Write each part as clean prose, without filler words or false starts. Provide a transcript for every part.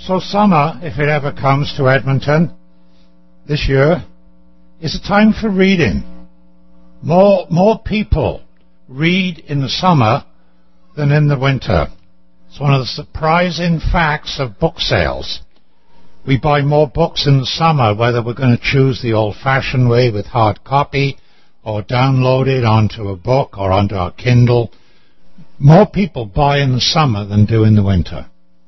So summer, if it ever comes to Edmonton this year, is a time for reading. More people read in the summer than in the winter. It's one of the surprising facts of book sales. We buy more books in the summer, whether we're going to choose the old-fashioned way with hard copy or download it onto a book or onto our Kindle. More people buy in the summer than do in the winter.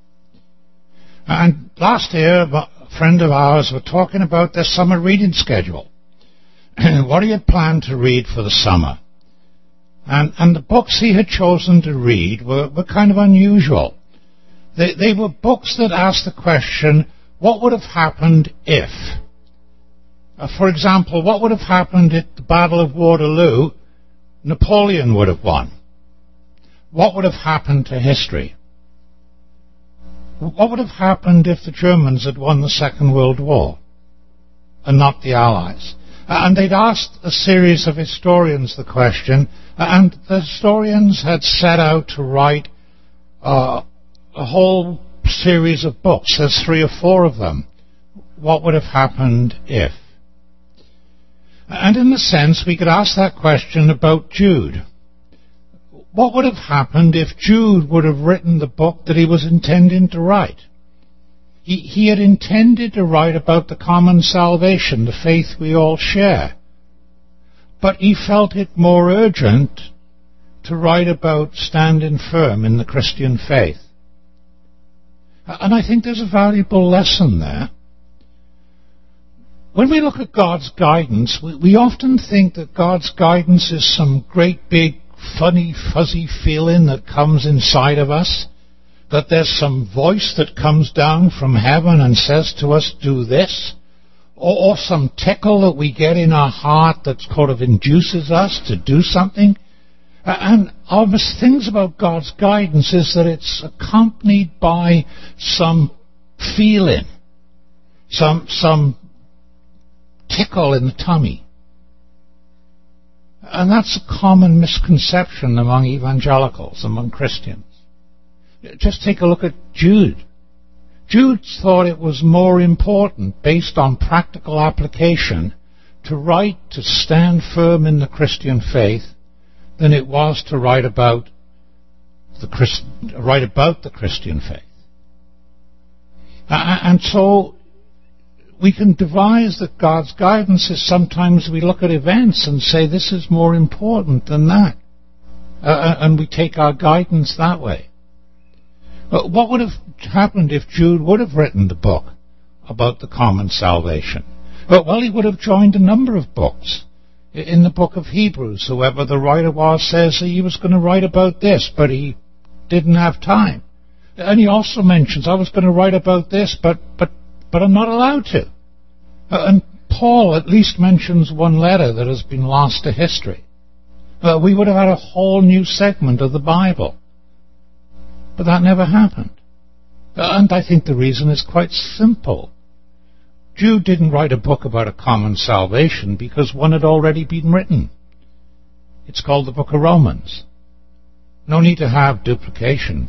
And last year, a friend of ours were talking about their summer reading schedule. What do you plan to read for the summer? And the books he had chosen to read were kind of unusual. They were books that asked the question, what would have happened if? For example, what would have happened at the Battle of Waterloo? Napoleon would have won. What would have happened to history? What would have happened if the Germans had won the Second World War and not the Allies? And they'd asked a series of historians the question, and the historians had set out to write a whole series of books. There's 3 or 4 of them. What would have happened if? And in a sense, we could ask that question about Jude. What would have happened if Jude would have written the book that he was intending to write? He had intended to write about the common salvation, the faith we all share. But he felt it more urgent to write about standing firm in the Christian faith. And I think there's a valuable lesson there. When we look at God's guidance, we often think that God's guidance is some great big funny, fuzzy feeling that comes inside of us, that there's some voice that comes down from heaven and says to us, do this, or some tickle that we get in our heart that sort of induces us to do something. And our things about God's guidance is that it's accompanied by some feeling, some tickle in the tummy. And that's a common misconception among evangelicals, among Christians. Just take a look at Jude. Jude thought it was more important, based on practical application, to write to stand firm in the Christian faith than it was to write about the Christian faith. And so we can devise that God's guidance is sometimes we look at events and say this is more important than that. And we take our guidance that way. But what would have happened if Jude would have written the book about the common salvation? Well, he would have joined a number of books. In the book of Hebrews, whoever the writer was says he was going to write about this, but he didn't have time. And he also mentions, I was going to write about this, but I'm not allowed to. And Paul at least mentions one letter that has been lost to history. We would have had a whole new segment of the Bible. But that never happened. And I think the reason is quite simple. Jude didn't write a book about a common salvation because one had already been written. It's called the Book of Romans. No need to have duplication.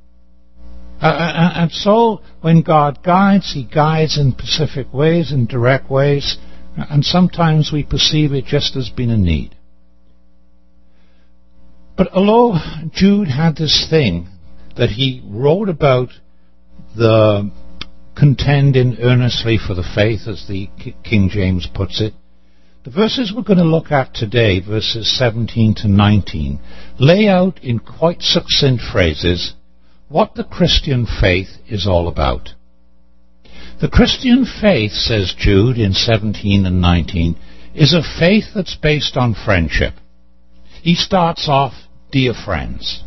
And so, when God guides, He guides in specific ways, in direct ways, and sometimes we perceive it just as being a need. But although Jude had this thing that he wrote about the contending earnestly for the faith, as the King James puts it, the verses we're going to look at today, verses 17 to 19, lay out in quite succinct phrases what the Christian faith is all about. The Christian faith, says Jude in 17 and 19, is a faith that's based on friendship. He starts off, dear friends.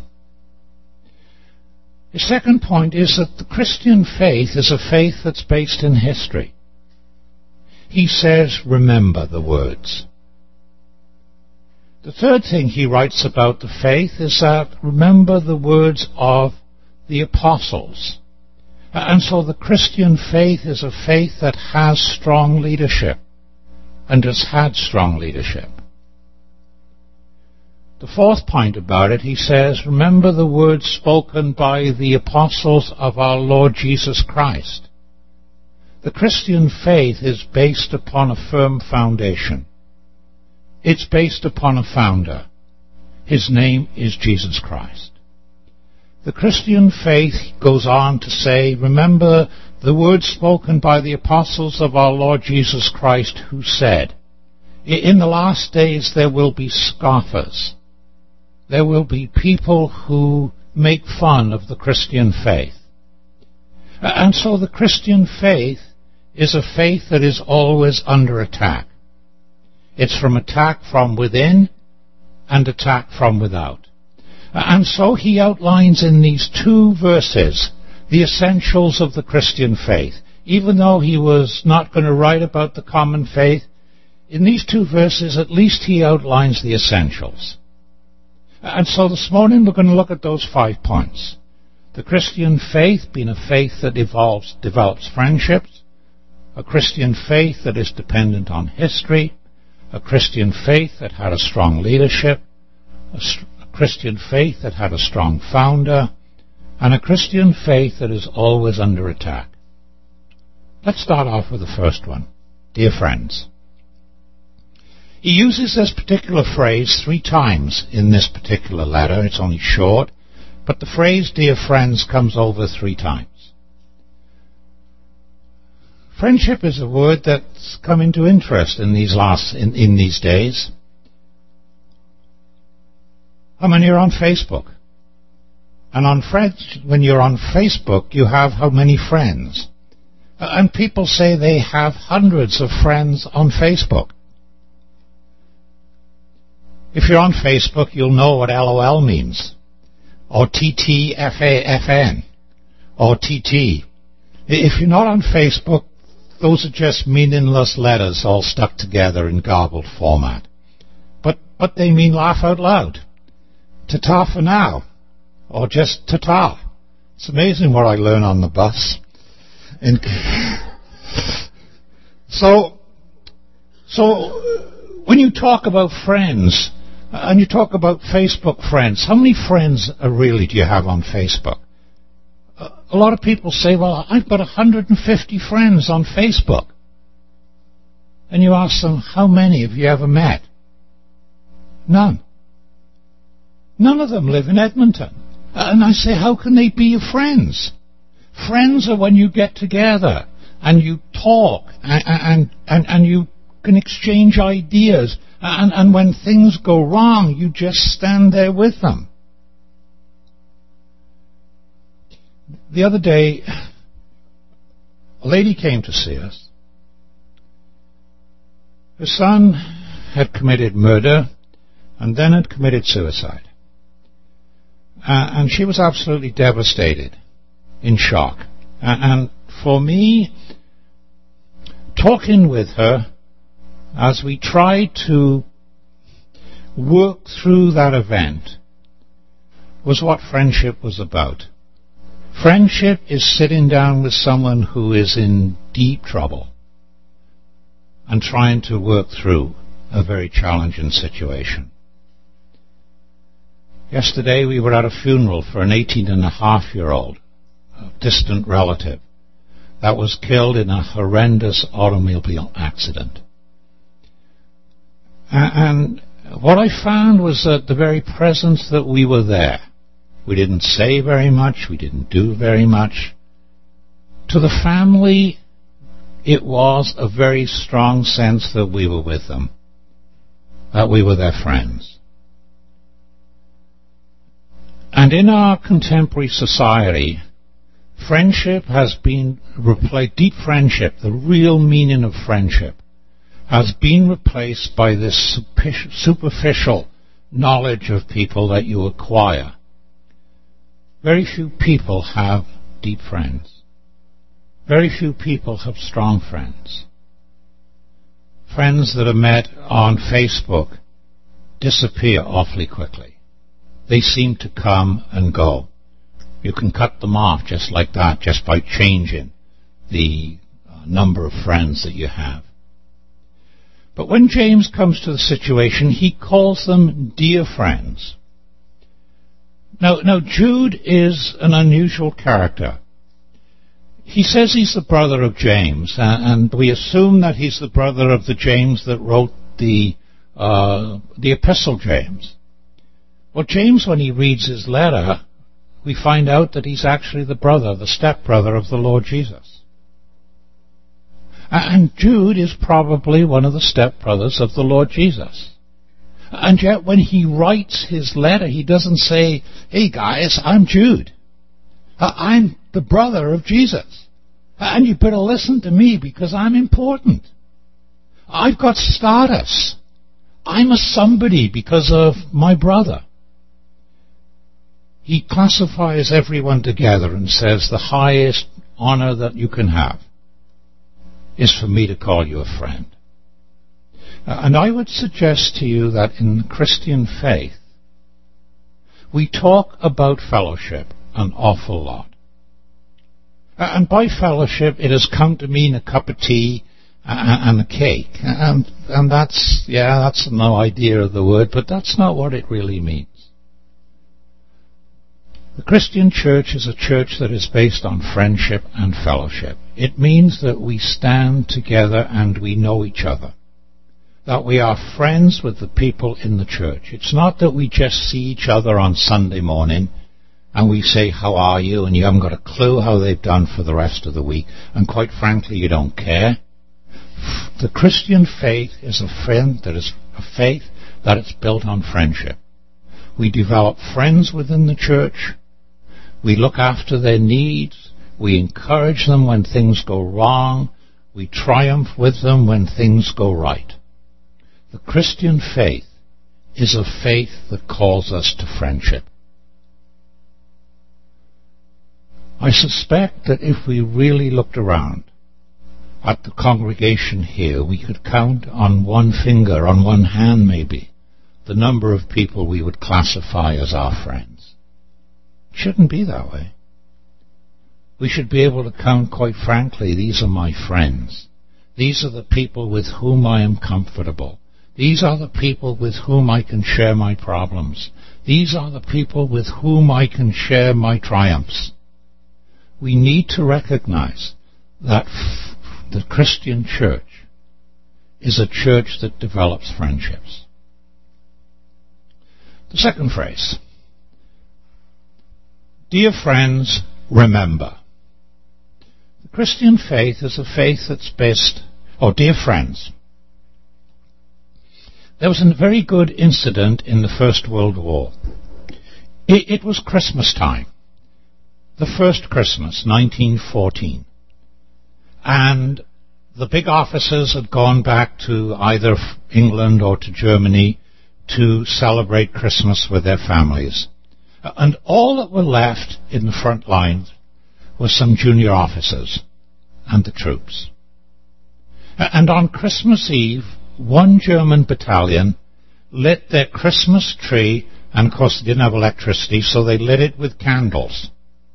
The second point is that the Christian faith is a faith that's based in history. He says, remember the words. The third thing he writes about the faith is that remember the words of the apostles. And so the Christian faith is a faith that has strong leadership and has had strong leadership. The fourth point about it, he says, remember the words spoken by the apostles of our Lord Jesus Christ. The Christian faith is based upon a firm foundation. It's based upon a founder. His name is Jesus Christ. The Christian faith goes on to say, remember the words spoken by the apostles of our Lord Jesus Christ, who said, in the last days there will be scoffers. There will be people who make fun of the Christian faith. And so the Christian faith is a faith that is always under attack. It's from attack from within and attack from without. And so he outlines in these 2 verses the essentials of the Christian faith. Even though he was not going to write about the common faith, in these 2 verses at least he outlines the essentials. And so this morning we're going to look at those 5 points. The Christian faith being a faith that develops friendships, a Christian faith that is dependent on history, a Christian faith that had a strong leadership, a Christian faith that had a strong founder, and a Christian faith that is always under attack. Let's start off with the first one. Dear friends. He uses this particular phrase 3 times in this particular letter. It's only short, but the phrase dear friends comes over 3 times. Friendship is a word that's come into interest in these days. How many are on Facebook? And when you're on Facebook, you have how many friends? And people say they have hundreds of friends on Facebook. If you're on Facebook, you'll know what LOL means, or TTFAFN, or TT. If you're not on Facebook, those are just meaningless letters all stuck together in garbled format. But they mean laugh out loud. Ta-ta for now. Or just ta-ta. It's amazing what I learn on the bus. So when you talk about friends, and you talk about Facebook friends, how many friends really do you have on Facebook? A lot of people say, well, I've got 150 friends on Facebook. And you ask them, how many have you ever met? None. None of them live in Edmonton. And I say, how can they be your friends? Friends are when you get together and you talk and you can exchange ideas. And when things go wrong, you just stand there with them. The other day, a lady came to see us. Her son had committed murder and then had committed suicide. And she was absolutely devastated, in shock. And for me, talking with her as we tried to work through that event was what friendship was about. Friendship is sitting down with someone who is in deep trouble and trying to work through a very challenging situation. Yesterday we were at a funeral for an 18-and-a-half-year-old, a distant relative, that was killed in a horrendous automobile accident. And what I found was that the very presence that we were there, we didn't say very much, we didn't do very much. To the family, it was a very strong sense that we were with them, that we were their friends. And in our contemporary society, friendship has been replaced, deep friendship, the real meaning of friendship, has been replaced by this superficial knowledge of people that you acquire. Very few people have deep friends. Very few people have strong friends. Friends that are met on Facebook disappear awfully quickly. They seem to come and go. You can cut them off just like that, just by changing the number of friends that you have. But when James comes to the situation, he calls them dear friends. Now Jude is an unusual character. He says he's the brother of James, and we assume that he's the brother of the James that wrote the Epistle James. Well, James, when he reads his letter, we find out that he's actually the stepbrother of the Lord Jesus. And Jude is probably one of the stepbrothers of the Lord Jesus. And yet when he writes his letter, he doesn't say, hey guys, I'm Jude. I'm the brother of Jesus. And you better listen to me because I'm important. I've got status. I'm a somebody because of my brother. He classifies everyone together and says the highest honor that you can have is for me to call you a friend. And I would suggest to you that in the Christian faith, we talk about fellowship an awful lot. And by fellowship, it has come to mean a cup of tea and a cake. And that's no idea of the word, but that's not what it really means. The Christian church is a church that is based on friendship and fellowship. It means that we stand together and we know each other. That we are friends with the people in the church. It's not that we just see each other on Sunday morning and we say, how are you? And you haven't got a clue how they've done for the rest of the week. And quite frankly, you don't care. The Christian faith is a faith that is built on friendship. We develop friends within the church. We look after their needs. We encourage them when things go wrong. We triumph with them when things go right. The Christian faith is a faith that calls us to friendship. I suspect that if we really looked around at the congregation here, we could count on one finger, on one hand maybe, the number of people we would classify as our friends. It shouldn't be that way. We should be able to count, quite frankly, these are my friends. These are the people with whom I am comfortable. These are the people with whom I can share my problems. These are the people with whom I can share my triumphs. We need to recognize that the Christian church is a church that develops friendships. The second phrase, dear friends, remember. The Christian faith is a faith that's based, dear friends. There was a very good incident in the First World War. It was Christmas time. The first Christmas, 1914. And the big officers had gone back to either England or to Germany to celebrate Christmas with their families. And all that were left in the front lines was some junior officers and the troops. And on Christmas Eve, one German battalion lit their Christmas tree, and of course they didn't have electricity, so they lit it with candles.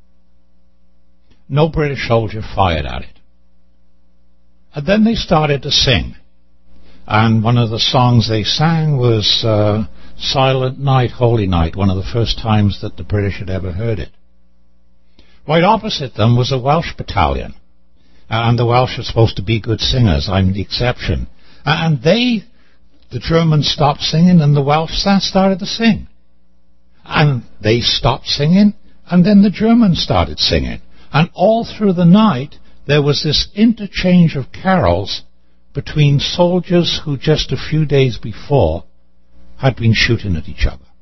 No British soldier fired at it. And then they started to sing. And one of the songs they sang was Silent Night, Holy Night, one of the first times that the British had ever heard it. Right opposite them was a Welsh battalion. And the Welsh are supposed to be good singers. I'm the exception. And the Germans stopped singing and the Welsh started to sing. And they stopped singing and then the Germans started singing. And all through the night there was this interchange of carols between soldiers who just a few days before had been shooting at each other.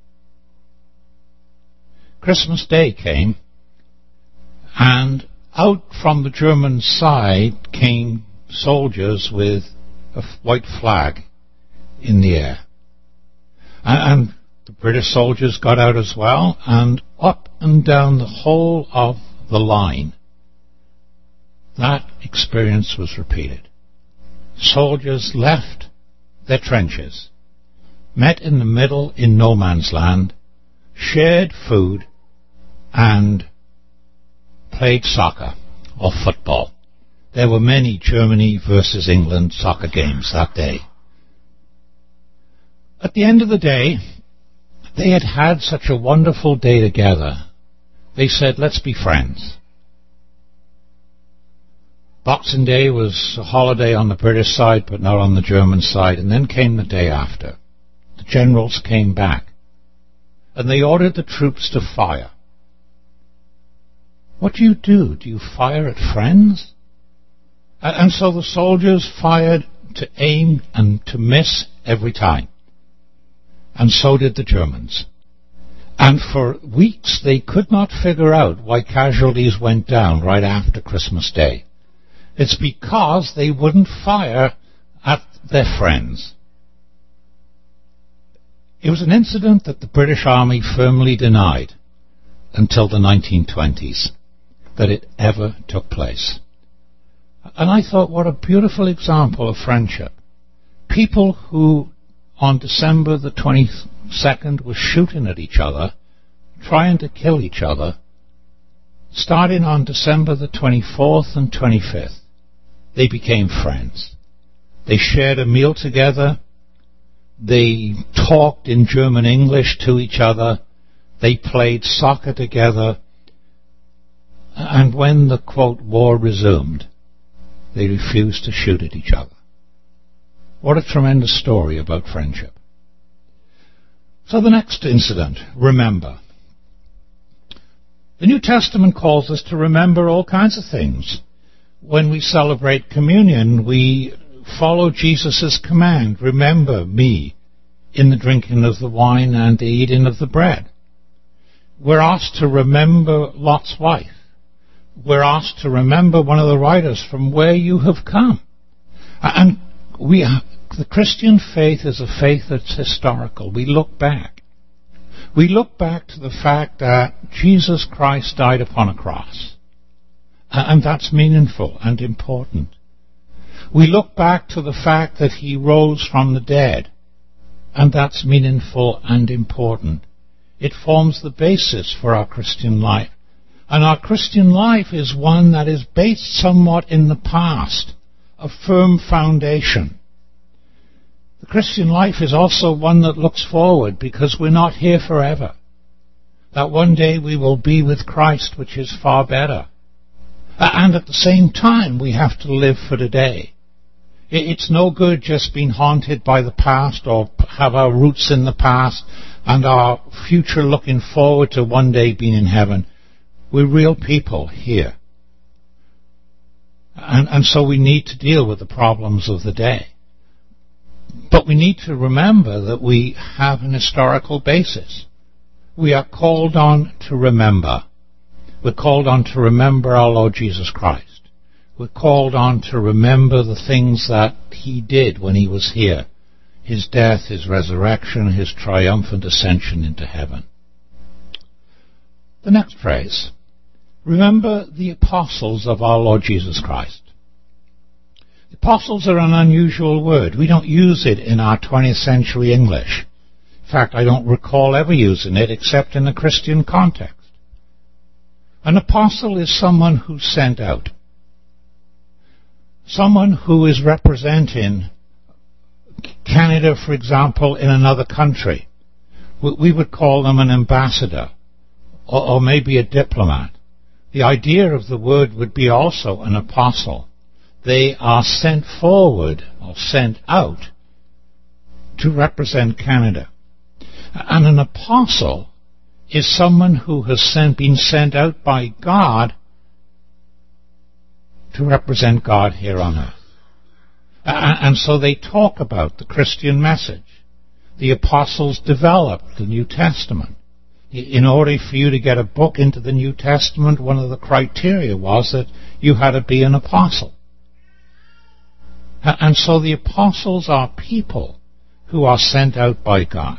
Christmas Day came, and out from the German side came soldiers with a white flag in the air. And the British soldiers got out as well, and up and down the whole of the line, that experience was repeated. Soldiers left their trenches, met in the middle in no man's land, shared food, and played soccer or football. There were many Germany versus England soccer games that day. At the end of the day, they had had such a wonderful day together. They said, let's be friends. Boxing Day was a holiday on the British side, but not on the German side. And then came the day after. The generals came back, and they ordered the troops to fire. What do? Do you fire at friends? And so the soldiers fired to aim and to miss every time. And so did the Germans. And for weeks they could not figure out why casualties went down right after Christmas Day. It's because they wouldn't fire at their friends. It was an incident that the British Army firmly denied until the 1920s, that it ever took place. And I thought, what a beautiful example of friendship. People who on December the 22nd were shooting at each other, trying to kill each other, starting on December the 24th and 25th, they became friends. They shared a meal together. They talked in German English to each other. They played soccer together. And when the, quote, war resumed, they refused to shoot at each other. What a tremendous story about friendship. So the next incident, remember. The New Testament calls us to remember all kinds of things. When we celebrate communion, we follow Jesus' command, remember me, in the drinking of the wine and the eating of the bread. We're asked to remember Lot's wife. We're asked to remember one of the writers, from where you have come. And the Christian faith is a faith that's historical. We look back. We look back to the fact that Jesus Christ died upon a cross. And that's meaningful and important. We look back to the fact that he rose from the dead. And that's meaningful and important. It forms the basis for our Christian life. And our Christian life is one that is based somewhat in the past, a firm foundation. The Christian life is also one that looks forward, because we're not here forever. That one day we will be with Christ, which is far better. And at the same time, we have to live for today. It's no good just being haunted by the past or have our roots in the past and our future looking forward to one day being in heaven. We're real people here. And so we need to deal with the problems of the day. But we need to remember that we have an historical basis. We are called on to remember. We're called on to remember our Lord Jesus Christ. We're called on to remember the things that he did when he was here. His death, his resurrection, his triumphant ascension into heaven. The next phrase. Remember the apostles of our Lord Jesus Christ. The apostles are an unusual word. We don't use it in our 20th century English. In fact, I don't recall ever using it except in a Christian context. An apostle is someone who's sent out. Someone who is representing Canada, for example, in another country. We would call them an ambassador, or maybe a diplomat. The idea of the word would be also an apostle. They are sent forward, or sent out, to represent Canada. And an apostle is someone who has been sent out by God to represent God here on earth. And so they talk about the Christian message. The apostles developed the New Testament. In order for you to get a book into the New Testament, one of the criteria was that you had to be an apostle. And so the apostles are people who are sent out by God.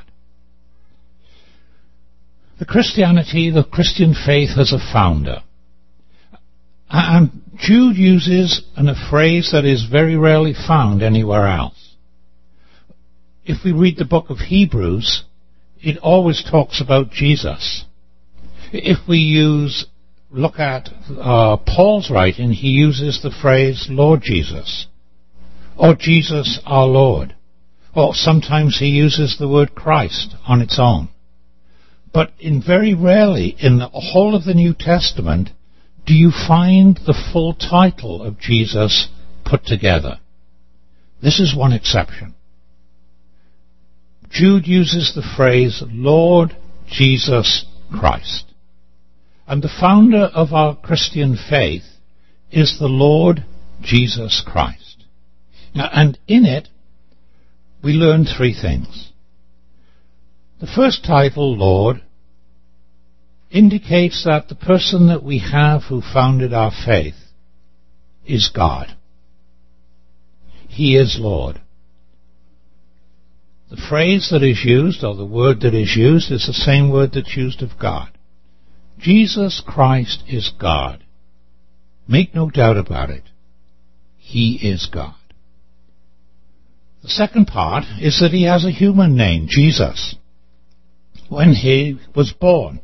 The Christian faith has a founder. And Jude uses a phrase that is very rarely found anywhere else. If we read the book of Hebrews, it always talks about Jesus. If we look at Paul's writing, he uses the phrase Lord Jesus, or Jesus our Lord, Or sometimes he uses the word Christ on its own. But very rarely in the whole of the New Testament do you find the full title of Jesus put together. This is one exception. Jude uses the phrase Lord Jesus Christ. And the founder of our Christian faith is the Lord Jesus Christ. And in it, we learn three things. The first title, Lord, indicates that the person that we have who founded our faith is God. He is Lord. The phrase that is used, or the word that is used, is the same word that's used of God. Jesus Christ is God. Make no doubt about it. He is God. The second part is that he has a human name, Jesus. When he was born,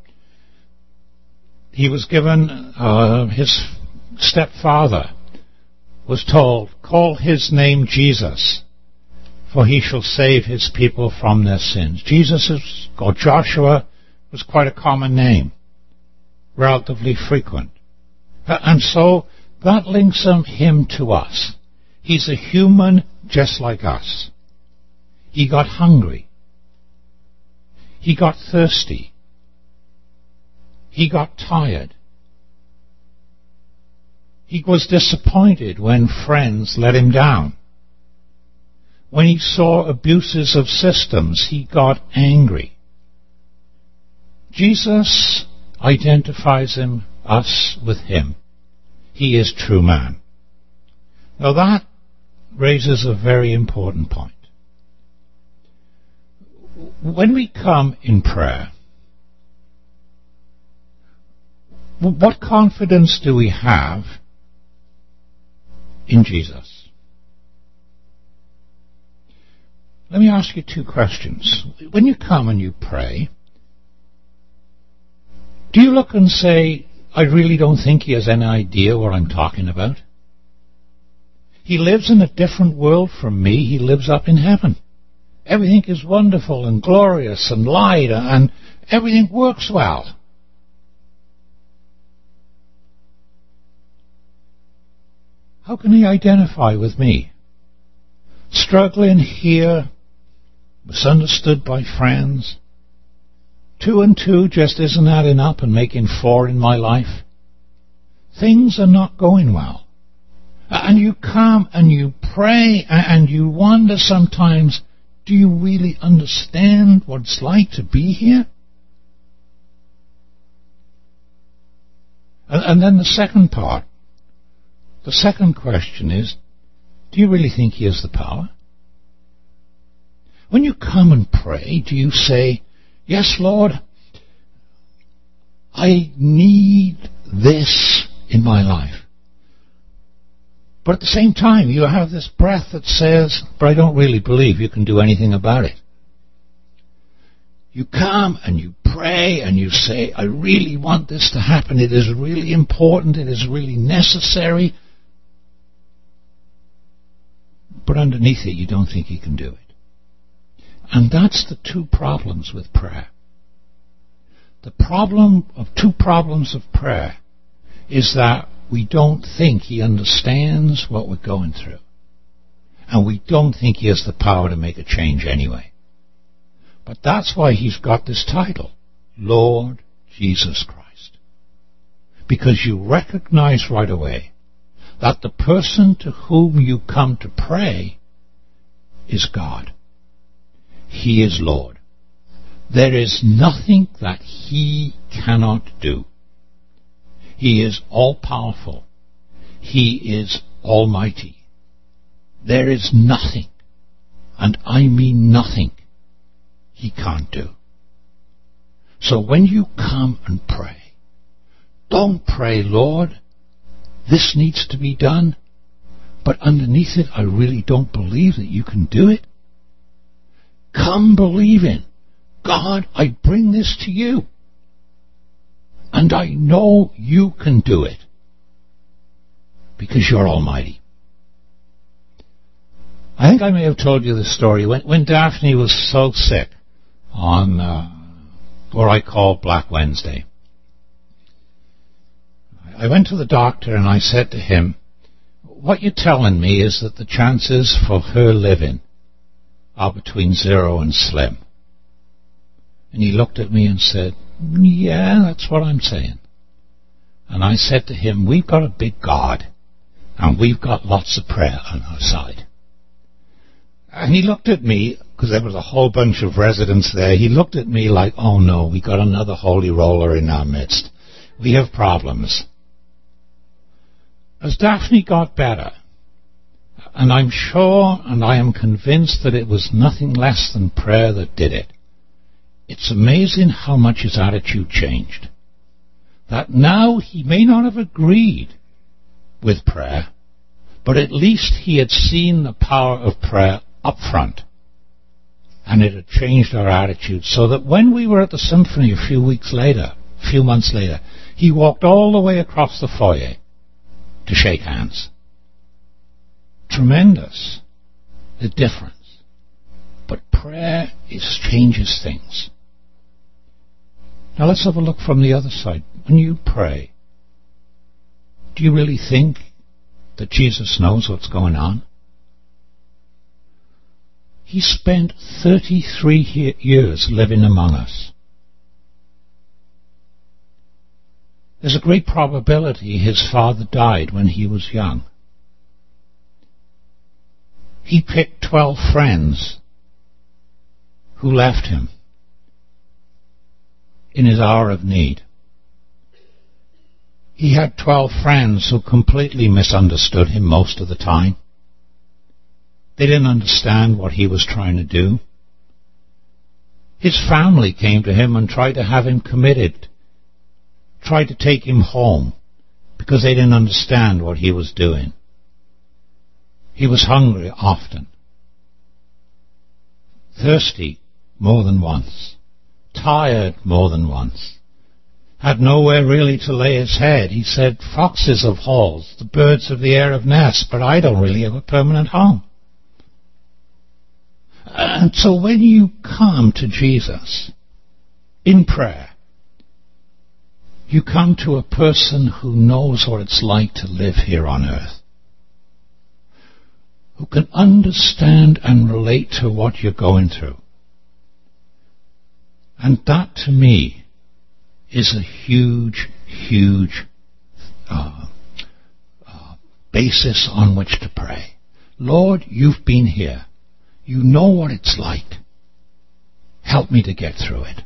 he was given, his stepfather was told, call his name Jesus, for he shall save his people from their sins. Jesus, or Joshua, was quite a common name, relatively frequent. And so that links him to us. He's a human just like us. He got hungry. He got thirsty. He got tired. He was disappointed when friends let him down. When he saw abuses of systems, he got angry. Jesus identifies us with him. He is true man. Now that raises a very important point. When we come in prayer, what confidence do we have in Jesus? Let me ask you two questions. When you come and you pray, do you look and say, I really don't think he has any idea what I'm talking about? He lives in a different world from me. He lives up in heaven. Everything is wonderful and glorious and light and everything works well. How can he identify with me? Struggling here, misunderstood by friends. 2 and 2 just isn't adding up and making 4 in my life. Things are not going well. And you come and you pray and you wonder sometimes, do you really understand what it's like to be here? And then the second part, the second question is, do you really think he has the power? When you come and pray, do you say, yes, Lord, I need this in my life? But at the same time, you have this breath that says, but I don't really believe you can do anything about it. You come and you pray and you say, I really want this to happen. It is really important. It is really necessary. But underneath it, you don't think you can do it. And that's the two problems with prayer. The problem of two problems of prayer is that we don't think he understands what we're going through. And we don't think he has the power to make a change anyway. But that's why he's got this title, Lord Jesus Christ. Because you recognize right away that the person to whom you come to pray is God. He is Lord. There is nothing that he cannot do. He is all-powerful. He is almighty. There is nothing, and I mean nothing, he can't do. So when you come and pray, don't pray, Lord, this needs to be done, but underneath it, I really don't believe that you can do it. Come believing, God, I bring this to you. And I know you can do it because you're almighty. I think I may have told you this story. When Daphne was so sick on what I call Black Wednesday, I went to the doctor and I said to him, what you're telling me is that the chances for her living are between 0 and slim. And he looked at me and said, yeah, that's what I'm saying. And I said to him, we've got a big God, and we've got lots of prayer on our side. And he looked at me, because there was a whole bunch of residents there, he looked at me like, oh no, we got another holy roller in our midst. We have problems. As Daphne got better, and I'm sure and I am convinced that it was nothing less than prayer that did it, it's amazing how much his attitude changed. That now he may not have agreed with prayer, but at least he had seen the power of prayer up front, and it had changed our attitude, so that when we were at the symphony a few months later, he walked all the way across the foyer to shake hands. Tremendous, the difference. But prayer changes things. Now let's have a look from the other side. When you pray, do you really think that Jesus knows what's going on? He spent 33 years living among us. There's a great probability his father died when he was young. He picked 12 friends who left him in his hour of need. He had 12 friends who completely misunderstood him most of the time. They didn't understand what he was trying to do. His family came to him and tried to have him committed, tried to take him home, because they didn't understand what he was doing. He was hungry often, thirsty more than once, tired more than once, had nowhere really to lay his head. He said, foxes have halls, the birds of the air have nests, but I don't really have a permanent home. And so when you come to Jesus in prayer, you come to a person who knows what it's like to live here on earth, who can understand and relate to what you're going through. And that, to me, is a huge, huge basis on which to pray. Lord, you've been here. You know what it's like. Help me to get through it.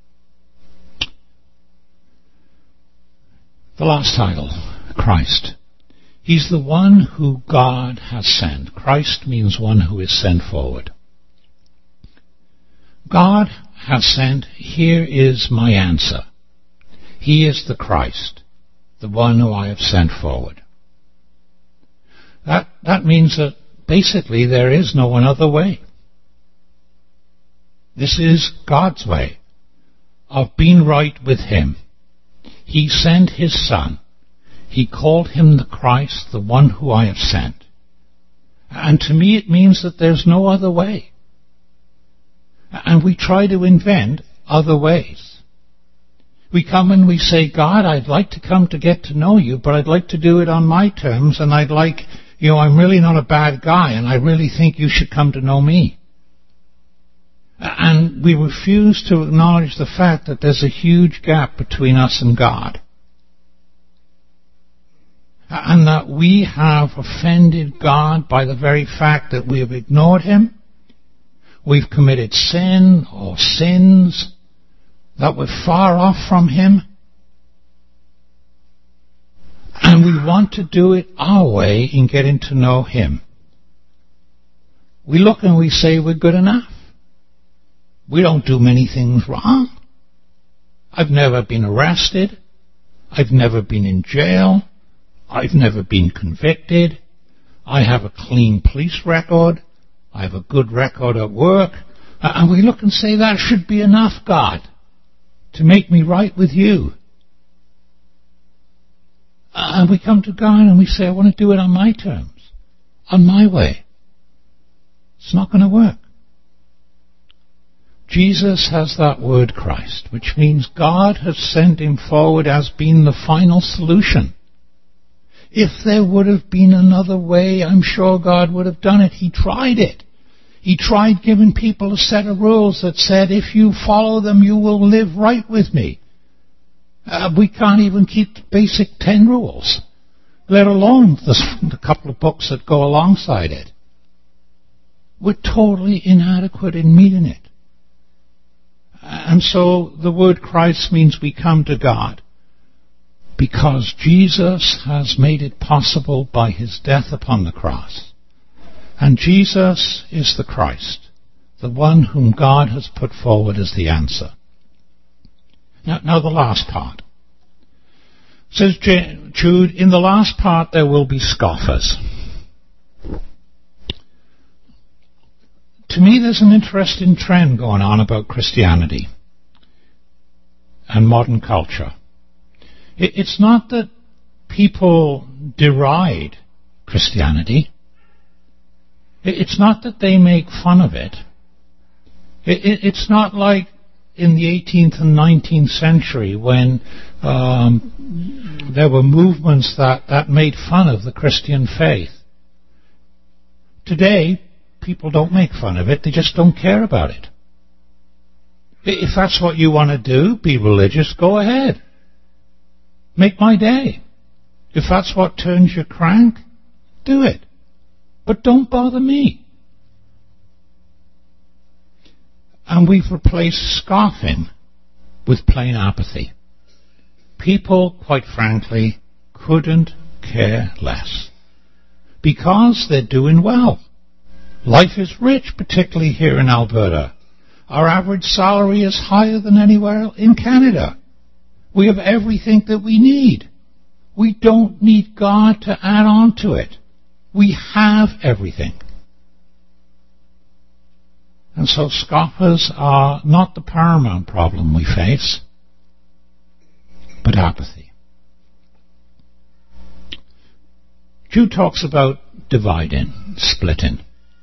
The last title, Christ. He's the one who God has sent. Christ means one who is sent forward. God has sent, here is my answer. He is the Christ, the one who I have sent forward. That means that basically there is no one other way. This is God's way of being right with Him. He sent His Son. He called Him the Christ, the one who I have sent. And to me it means that there's no other way. And we try to invent other ways. We come and we say, God, I'd like to come to get to know you, but I'd like to do it on my terms, and I'd like, I'm really not a bad guy, and I really think you should come to know me. And we refuse to acknowledge the fact that there's a huge gap between us and God. And that we have offended God by the very fact that we have ignored Him. We've committed sin or sins, that we're far off from Him. And we want to do it our way in getting to know Him. We look and we say we're good enough. We don't do many things wrong. I've never been arrested. I've never been in jail. I've never been convicted. I have a clean police record. I have a good record at work. And we look and say, that should be enough, God, to make me right with you. And we come to God and we say, I want to do it on my terms, on my way. It's not going to work. Jesus has that word Christ, which means God has sent him forward as being the final solution. If there would have been another way, I'm sure God would have done it. He tried it. He tried giving people a set of rules that said, if you follow them, you will live right with me. We can't even keep the basic 10 rules, let alone the couple of books that go alongside it. We're totally inadequate in meeting it. And so the word Christ means we come to God because Jesus has made it possible by his death upon the cross. And Jesus is the Christ, the one whom God has put forward as the answer. Now the last part. Says Jude, in the last part there will be scoffers. To me there's an interesting trend going on about Christianity and modern culture. It's not that people deride Christianity. It's not that they make fun of it. It's not like in the 18th and 19th century when there were movements that made fun of the Christian faith. Today, people don't make fun of it, they just don't care about it. If that's what you want to do, be religious, go ahead. Make my day. If that's what turns your crank, do it. But don't bother me. And we've replaced scoffing with plain apathy. People, quite frankly, couldn't care less. Because they're doing well. Life is rich, particularly here in Alberta. Our average salary is higher than anywhere in Canada. We have everything that we need. We don't need God to add on to it. We have everything. And so scoffers are not the paramount problem we face, but apathy. Jude talks about dividing, splitting.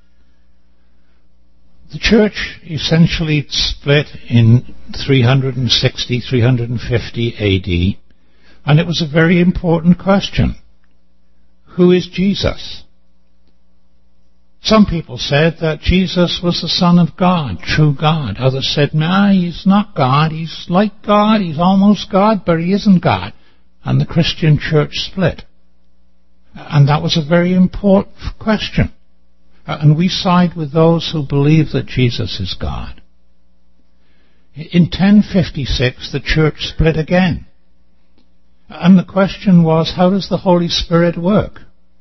The church essentially split in 360, 350 AD, and it was a very important question. Who is Jesus? Some people said that Jesus was the Son of God, true God. Others said, nah, he's not God. He's like God. He's almost God, but he isn't God. And the Christian church split. And that was a very important question. And we side with those who believe that Jesus is God. In 1056, the church split again. And the question was, how does the Holy Spirit work?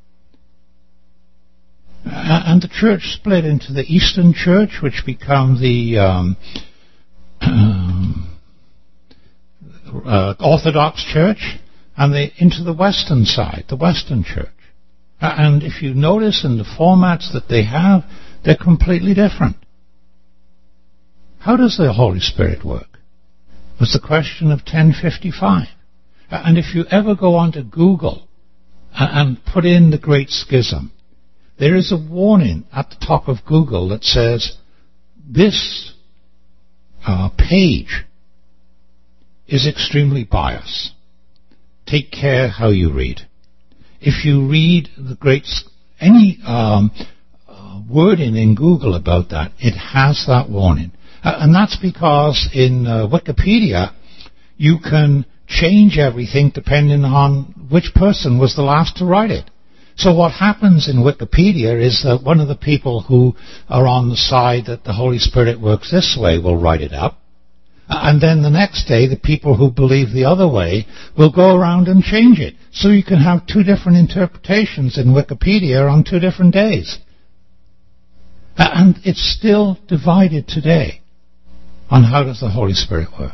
And the church split into the Eastern Church, which became the Orthodox Church, and into the Western side, the Western Church. And if you notice in the formats that they have, they're completely different. How does the Holy Spirit work? Was the question of 1055. And if you ever go onto Google and put in the Great Schism, there is a warning at the top of Google that says, this page is extremely biased. Take care how you read. If you read any wording in Google about that, it has that warning. And that's because in Wikipedia, you can change everything depending on which person was the last to write it. So what happens in Wikipedia is that one of the people who are on the side that the Holy Spirit works this way will write it up. And then the next day, the people who believe the other way will go around and change it. So you can have two different interpretations in Wikipedia on 2 different days. And it's still divided today on how does the Holy Spirit work.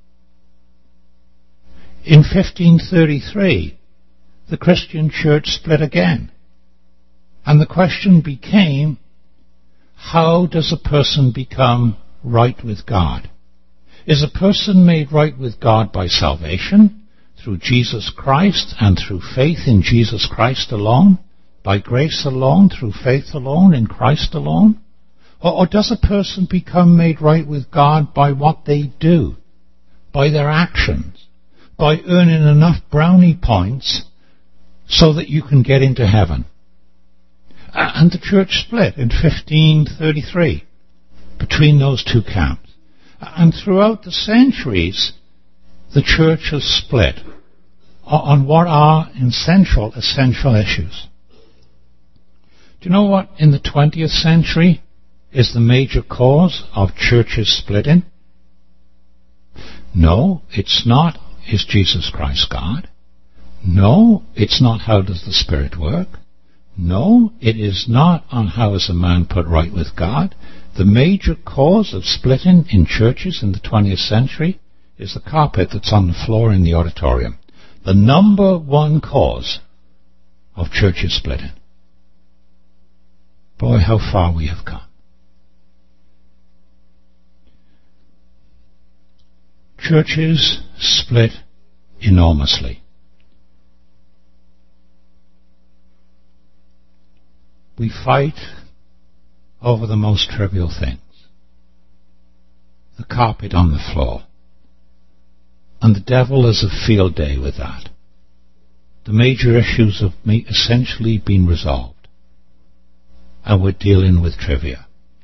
In 1533, the Christian church split again. And the question became, how does a person become right with God? Is a person made right with God by salvation, through Jesus Christ and through faith in Jesus Christ alone, by grace alone, through faith alone, in Christ alone? Or does a person become made right with God by what they do, by their actions, by earning enough brownie points so that you can get into heaven? And the church split in 1533 between those two camps. And throughout the centuries, the church has split on what are essential issues. Do you know what in the 20th century is the major cause of churches splitting? No, it's not, is Jesus Christ God? No, it's not, how does the Spirit work? No, it is not on how is a man put right with God. The major cause of splitting in churches in the 20th century is the carpet that's on the floor in the auditorium. The number one cause of churches splitting. Boy, how far we have come. Churches split enormously. We fight over the most trivial things. The carpet on the floor. And the devil has a field day with that. The major issues have essentially been resolved. And we're dealing with trivia.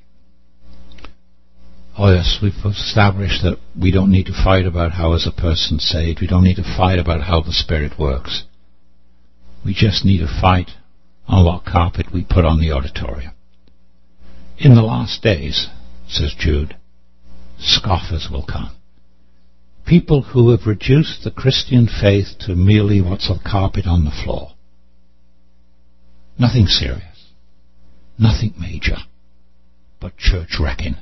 Oh yes, we've established that we don't need to fight about how is a person saved. We don't need to fight about how the Spirit works. We just need to fight on what carpet we put on the auditorium. In the last days, says Jude, scoffers will come. People who have reduced the Christian faith to merely what's a carpet on the floor. Nothing serious. Nothing major. But church wrecking.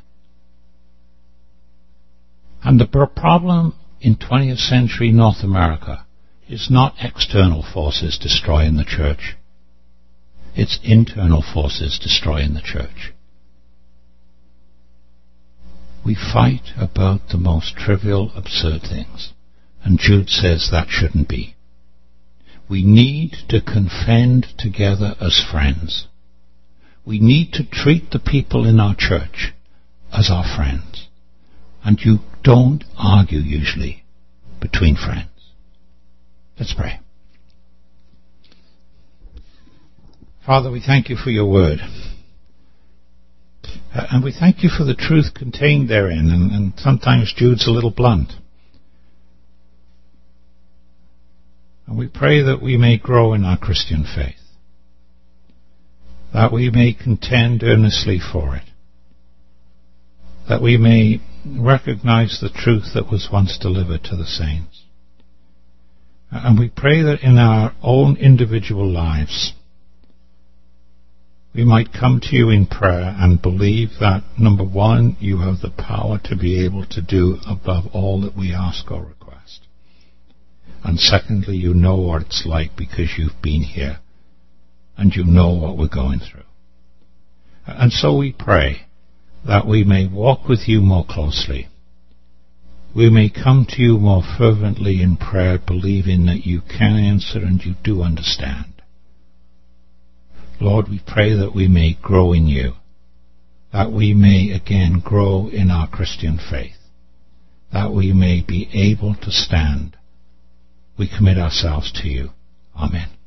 And the problem in 20th century North America is not external forces destroying the church. It's internal forces destroying the church. We fight about the most trivial, absurd things. And Jude says that shouldn't be. We need to contend together as friends. We need to treat the people in our church as our friends. And you don't argue usually between friends. Let's pray. Father, we thank you for your word. And we thank you for the truth contained therein. And sometimes Jude's a little blunt. And we pray that we may grow in our Christian faith. That we may contend earnestly for it. That we may recognize the truth that was once delivered to the saints. And we pray that in our own individual lives, we might come to you in prayer and believe that, number one, you have the power to be able to do above all that we ask or request. And secondly, you know what it's like because you've been here and you know what we're going through. And so we pray that we may walk with you more closely. We may come to you more fervently in prayer, believing that you can answer and you do understand. Lord, we pray that we may grow in you, that we may again grow in our Christian faith, that we may be able to stand. We commit ourselves to you. Amen.